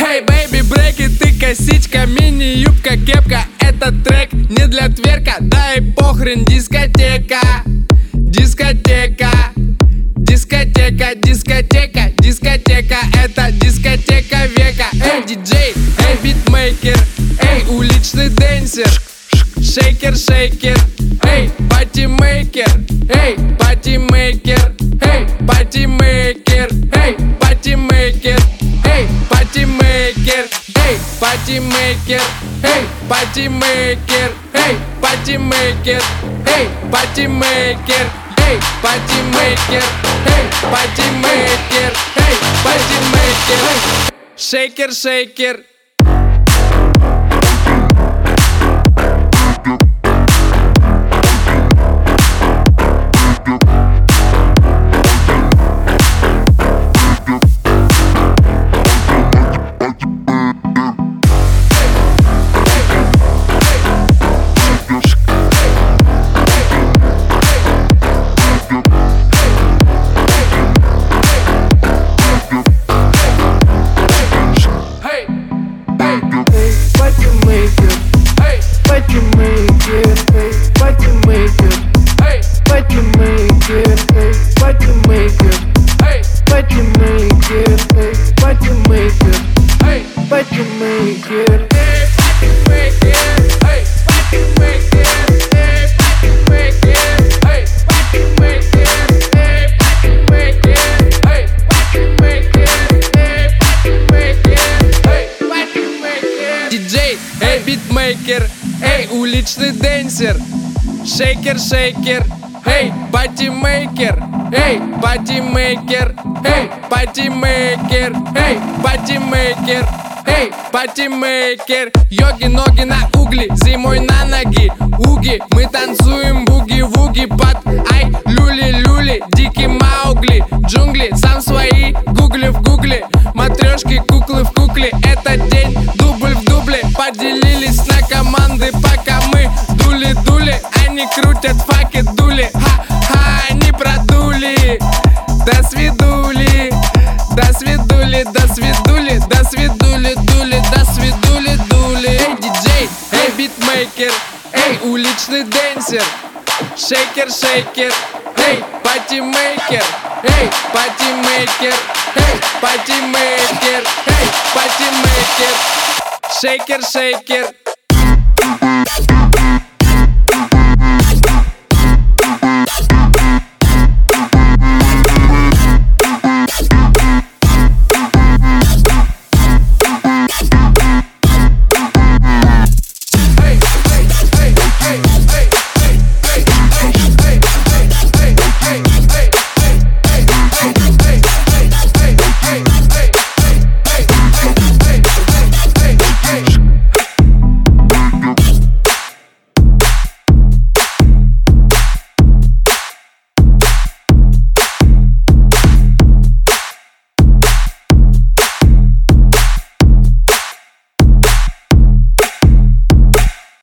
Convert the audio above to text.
Эй, бэйби, брейки, ты косичка, мини-юбка, кепка. Этот трек не для тверка, да и похрен, дискотека. Дискотека, дискотека, дискотека, дискотека. Это дискотека века. Эй, диджей, эй, битмейкер, эй, уличный дэнсер. Шейкер, шейкер, эй, патимейкер, эй, патимейкер, эй, патимейкер, эй, патимейкер, эй, патимейкер, эй, патимейкер, эй, патимейкер, эй, патимейкер, эй, патимейкер, эй, патимейкер, эй, патимейкер, эй, патимейкер, шейкер, шейкер. Диджей, эй, битмейкер, эй, уличный дэнсер. Шейкер, шейкер, эй, патимейкер, эй, патимейкер, эй, патимейкер, эй, патимейкер, эй, патимейкер. Йоги, ноги на угли, зимой на ноги. Уги, мы танцуем буги-вуги под ай, люли-люли, дикий Маугли. Джунгли, сам свои, гугли в гугле. Матрешки, куклы в кукле, этот день дубль в дубле. Поделились на команды, пока мы дули-дули. Они крутят факи, дули, ха-ха, они продули. До свидули, до свидули, до свидули, до свидули, дули, до свидули, дули. Эй, диджей, эй, битмейкер, эй, уличный дэнсер. Шейкер, шейкер, эй, патимейкер, эй, патимейкер, эй, патимейкер, эй, патимейкер. Шейкер, шейкер.